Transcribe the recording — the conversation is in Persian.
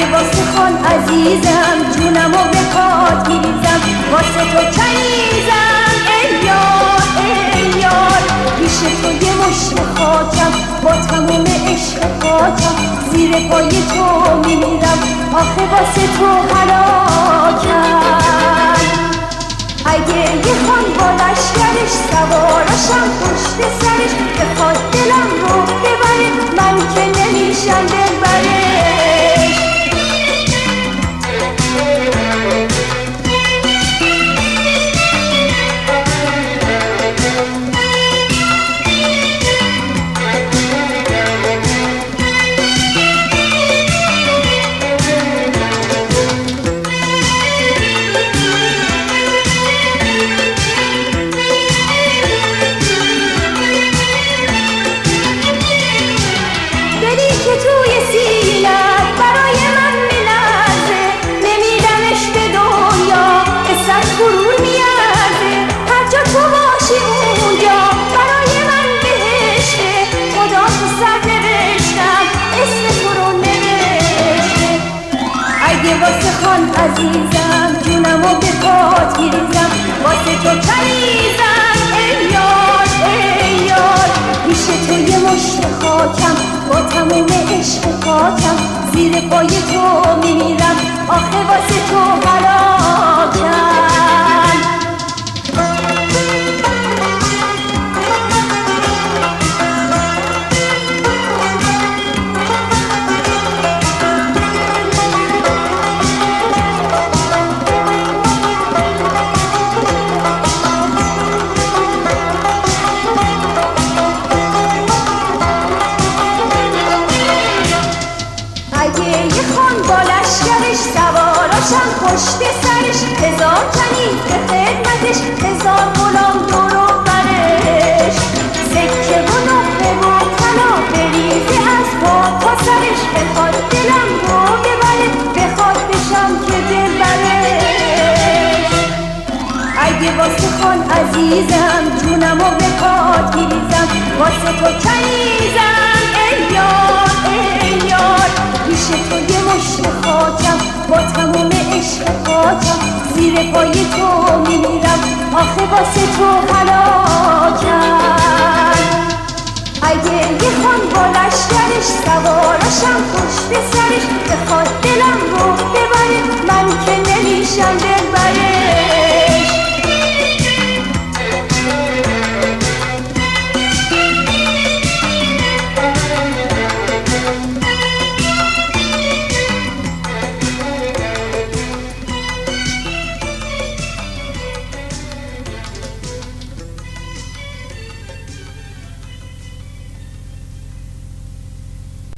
اگه واسه خان عزیزم جونمو به پات میریزم، واسه تو کنیزم ای یار ای یار. پیش تو یه مشت خاکم، با تموم عشق خاکم، زیر پای تو میمیرم، آخه واسه تو هلاکم. اگه یه خان با لشکرش سواراشم پشت سرش، بخواد دلم رو ببره من که نمیشم دلبرش. واسه خان عزیزم جونمو به پات میریزم، واسه تو کنیزم ای یار ای یار. پیش تو یه مشت خاکم، با تموم عشق خاکم، زیر پای تو میمیرم، آخه واسه تو هلاکم. سواراشم پشت سرش، هزار کنیز به خدمتش، هزار غلام دور و برش. سکه و نقره و طلا بریزه از پا تا سرش، بخواد دلم رو ببره بخواد بشم که دلبرش. اگه واسه خان عزیزم جونمو به پات میریزم، واسه تو کنیزم ای یار ای یار. پیش تو یه مشت خاکم، با تموم عشق خاکم، زیر پای تو میمیرم، آخه واسه تو هلاکم. اگه یه خان با لشکرش سواراشم پشت سرش، بخواد دلم رو ببره من که نمیشم دلبرش.